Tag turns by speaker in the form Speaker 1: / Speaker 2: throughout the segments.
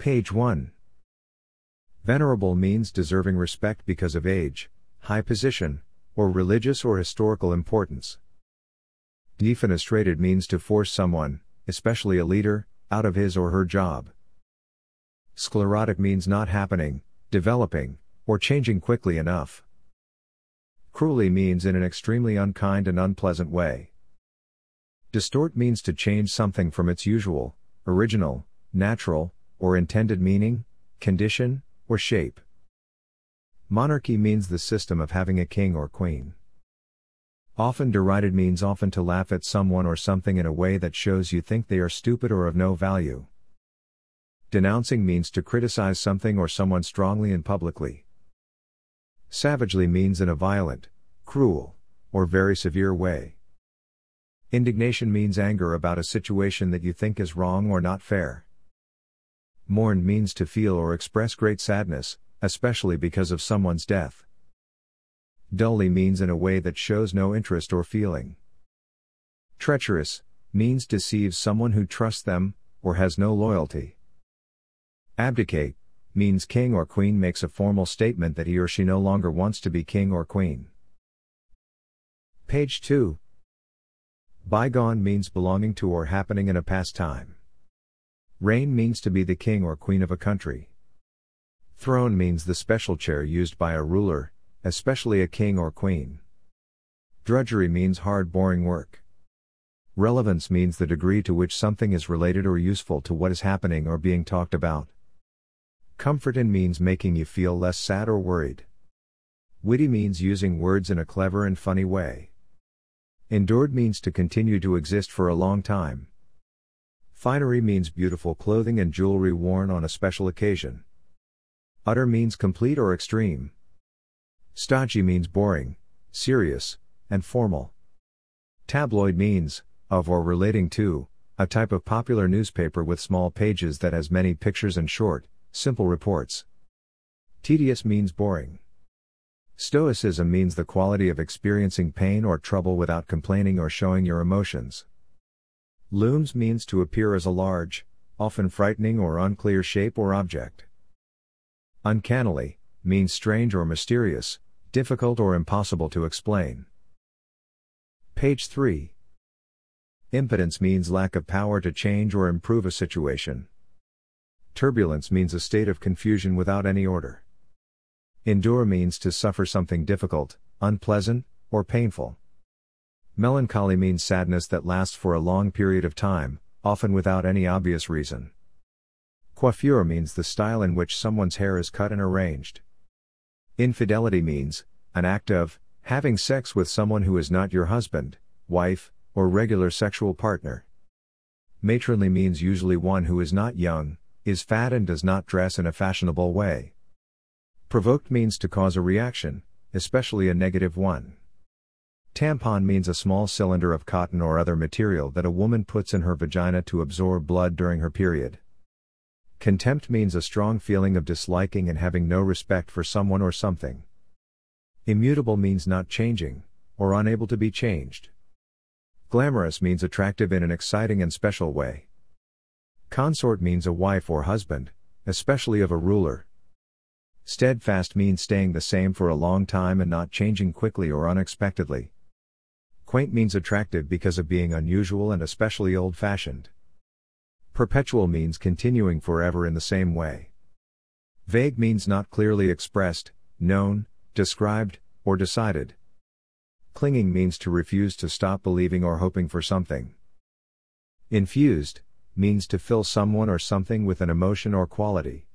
Speaker 1: Page 1. Venerable means deserving respect because of age, high position, or religious or historical importance. Defenestrated means to force someone, especially a leader, out of his or her job. Sclerotic means not happening, developing, or changing quickly enough. Cruelly means in an extremely unkind and unpleasant way. Distort means to change something from its usual, original, natural, or intended meaning, condition, or shape. Monarchy means the system of having a king or queen. Often derided means often to laugh at someone or something in a way that shows you think they are stupid or of no value. Denouncing means to criticize something or someone strongly and publicly. Savagely means in a violent, cruel, or very severe way. Indignation means anger about a situation that you think is wrong or not fair. Mourn means to feel or express great sadness, especially because of someone's death. Dully means in a way that shows no interest or feeling. Treacherous means deceives someone who trusts them, or has no loyalty. Abdicate means king or queen makes a formal statement that he or she no longer wants to be king or queen. Page 2. Bygone means belonging to or happening in a past time. Reign means to be the king or queen of a country. Throne means the special chair used by a ruler, especially a king or queen. Drudgery means hard, boring work. Relevance means the degree to which something is related or useful to what is happening or being talked about. Comfort in means making you feel less sad or worried. Witty means using words in a clever and funny way. Endured means to continue to exist for a long time. Finery means beautiful clothing and jewelry worn on a special occasion. Utter means complete or extreme. Stodgy means boring, serious, and formal. Tabloid means, of or relating to, a type of popular newspaper with small pages that has many pictures and short, simple reports. Tedious means boring. Stoicism means the quality of experiencing pain or trouble without complaining or showing your emotions. Looms means to appear as a large, often frightening or unclear shape or object. Uncannily means strange or mysterious, difficult or impossible to explain. Page 3. Impotence means lack of power to change or improve a situation. Turbulence means a state of confusion without any order. Endure means to suffer something difficult, unpleasant, or painful. Melancholy means sadness that lasts for a long period of time, often without any obvious reason. Coiffure means the style in which someone's hair is cut and arranged. Infidelity means an act of having sex with someone who is not your husband, wife, or regular sexual partner. Matronly means usually one who is not young, is fat and does not dress in a fashionable way. Provoked means to cause a reaction, especially a negative one. Tampon means a small cylinder of cotton or other material that a woman puts in her vagina to absorb blood during her period. Contempt means a strong feeling of disliking and having no respect for someone or something. Immutable means not changing, or unable to be changed. Glamorous means attractive in an exciting and special way. Consort means a wife or husband, especially of a ruler. Steadfast means staying the same for a long time and not changing quickly or unexpectedly. Quaint means attractive because of being unusual and especially old-fashioned. Perpetual means continuing forever in the same way. Vague means not clearly expressed, known, described, or decided. Clinging means to refuse to stop believing or hoping for something. Infused means to fill someone or something with an emotion or quality.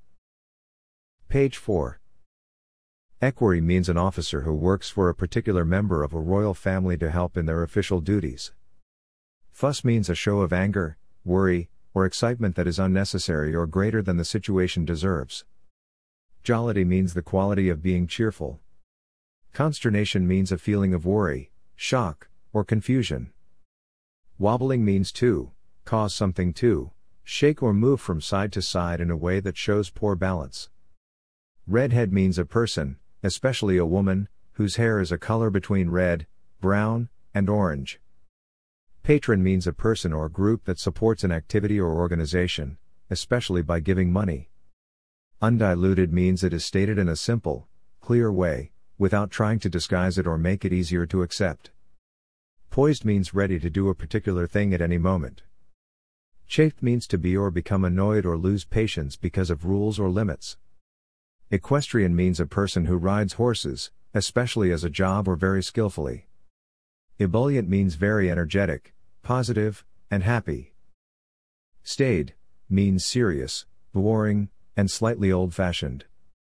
Speaker 1: Page 4. Equerry means an officer who works for a particular member of a royal family to help in their official duties. Fuss means a show of anger, worry, or excitement that is unnecessary or greater than the situation deserves. Jollity means the quality of being cheerful. Consternation means a feeling of worry, shock, or confusion. Wobbling means to cause something to shake or move from side to side in a way that shows poor balance. Redhead means a person, especially a woman, whose hair is a color between red, brown, and orange. Patron means a person or group that supports an activity or organization, especially by giving money, Undiluted means it is stated in a simple, clear way, without trying to disguise it or make it easier to accept. Poised means ready to do a particular thing at any moment. Chafed means to be or become annoyed or lose patience because of rules or limits. Equestrian means a person who rides horses, especially as a job or very skillfully. Ebullient means very energetic, positive, and happy. Staid means serious, boring, and slightly old-fashioned.